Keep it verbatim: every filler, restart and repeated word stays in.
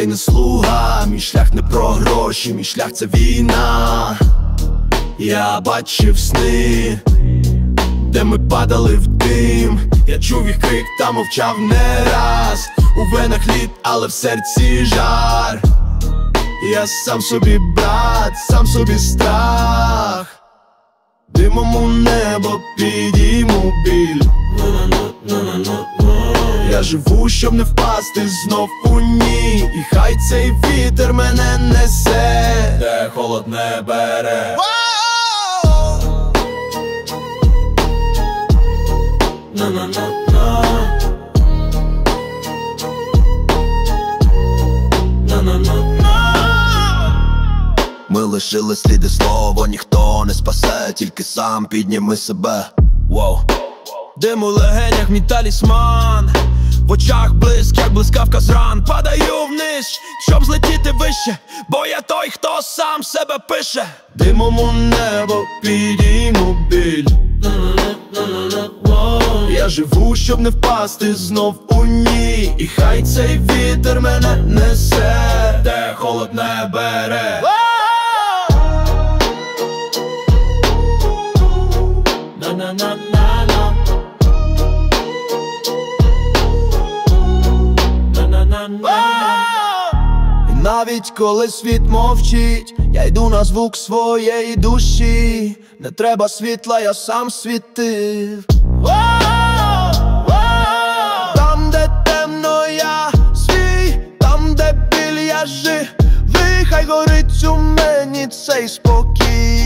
цей не слуга, мій шлях не про гроші, мій шлях це війна. Я бачив сни, де ми падали в дим. Я чув їх крик та мовчав не раз. У венах лід, але в серці жар. Я сам собі брат, сам собі страх. Димом у небо підійму біль. Я живу, щоб не впасти знов у ні. І хай цей вітер мене несе, де холод не бере. На-на-на-на. На-на-на-на. Ми лишили сліди, слово ніхто не спасе, тільки сам підніми себе. Воу. Дим у легенях, мій талісман. В очах блиск, як блискавка з ран. Падаю вниз, щоб злетіти вище, бо я той, хто сам себе пише. Димом у небо підійму біль. Я живу, щоб не впасти знов у ні. І хай цей вітер мене несе, де холод не бере. На-на-на-на-на. На-на-на-на. І навіть коли світ мовчить, я йду на звук своєї душі. Не треба світла, я сам світив. Там, де темно, я свій, там, де біль, я живий. Хай горить у мені цей спокій.